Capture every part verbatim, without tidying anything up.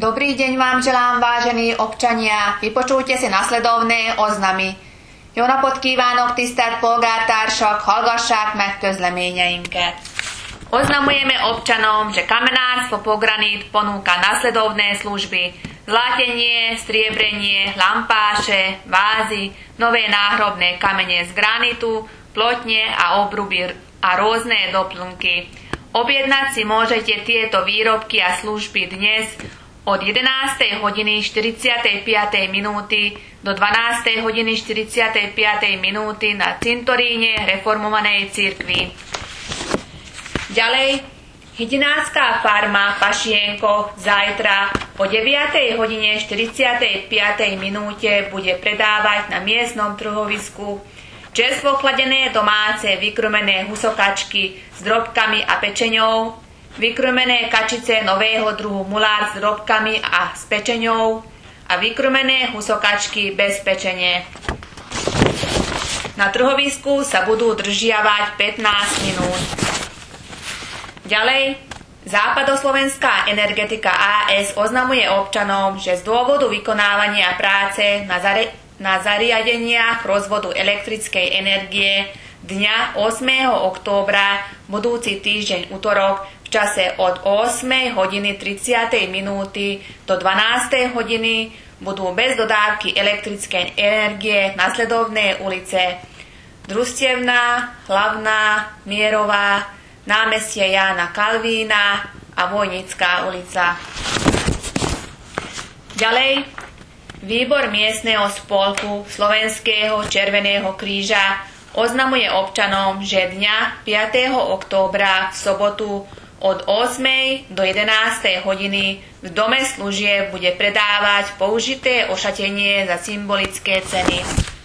Dobrý deň vám želám, vážení občania. Vypočujte si nasledovné oznamy. Jó napot kívánok, tisztelt polgártársak, hallgassák meg közleményeinket. Oznamujeme občanom, že kamenárstvo Pogranit ponúka nasledovné služby: zlatenie, striebrenie, lampáše, vázy, nové náhrobné kamene z granitu, plotne a obruby a rôzne doplnky. Objednať si môžete tieto výrobky a služby dnes od jedenástej hodiny štyridsiatej minúty do dvanástej hodiny štyridsiatej minúty na cintoríne reformovanej cirkvi. Ďalej, hydinácká farma Pašienko zajtra o deviatej hodine štyridsiatej minúte bude predávať na miestnom trhovisku čerstvo chladené domáce vykrumené husokačky s drobkami a pečeňou, vykrumené kačice nového druhu mulár s drobkami a s pečeňou a vykrumené husokačky bez pečene. Na trhovisku sa budú držiavať pätnásť minút. Ďalej, Západoslovenská energetika á es oznamuje občanom, že z dôvodu vykonávania práce na zare na zariadeniach rozvodu elektrickej energie dňa ôsmeho októbra budúci týždeň utorok v čase od ôsmej hodiny tridsiatej minúty do dvanástej hodiny budú bez dodávky elektrickej energie nasledovné ulice: Družstevná, Hlavná, Mierová, námestie Jána Kalvína a Vojnická ulica. Ďalej, Výbor miestneho spolku Slovenského Červeného kríža oznamuje občanom, že dňa piateho októbra v sobotu od ôsmej do jedenástej hodiny v dome služieb bude predávať použité ošatenie za symbolické ceny.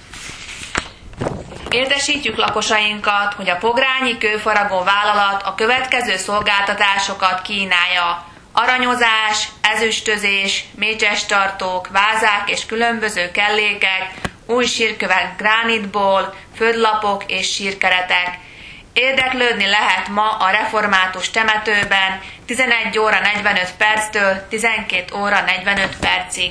Értesítjük lakosainkat, hogy a Pogrányi Kőfaragó vállalat a következő szolgáltatásokat kínálja: aranyozás, ezüstözés, mécsestartók, vázák és különböző kellékek, új sírkövek gránitból, földlapok és sírkeretek. Érdeklődni lehet ma a református temetőben tizenegy óra negyvenöt perctől tizenkét óra negyvenöt percig.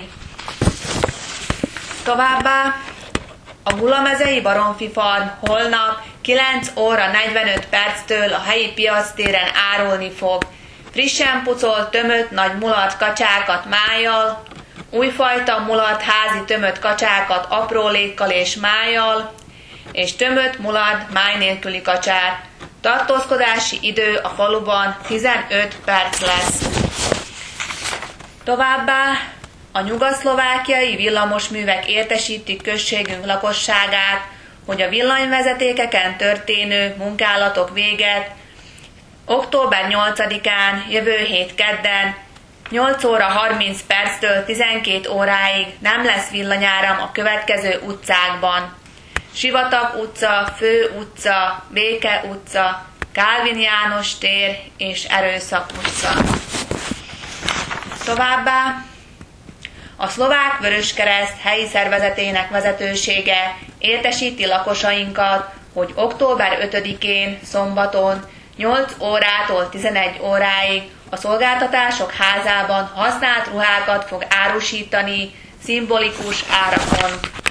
Továbbá a Gulamezei Baromfi Farm holnap kilenc óra negyvenöt perctől a helyi piactéren árulni fog frissen pucolt, tömött nagy mulat kacsákat májjal, újfajta mulat házi tömött kacsákat aprólékkal és májjal, és tömött mulat máj nélküli kacsát. Tartózkodási idő a faluban tizenöt perc lesz. Továbbá a nyugat-szlovákiai villamosművek értesítik községünk lakosságát, hogy a villanyvezetékeken történő munkálatok véget október nyolcadikán, jövő hét kedden, nyolc óra harminc perctől tizenkét óráig nem lesz villanyáram a következő utcákban: Sivatag utca, Fő utca, Béke utca, Kálvin János tér és Erőszak utca. Továbbá a Szlovák Vöröskereszt helyi szervezetének vezetősége értesíti lakosainkat, hogy október ötödikén szombaton nyolc órától tizenegy óráig a Szolgáltatások Házában használt ruhákat fog árusítani szimbolikus árakon.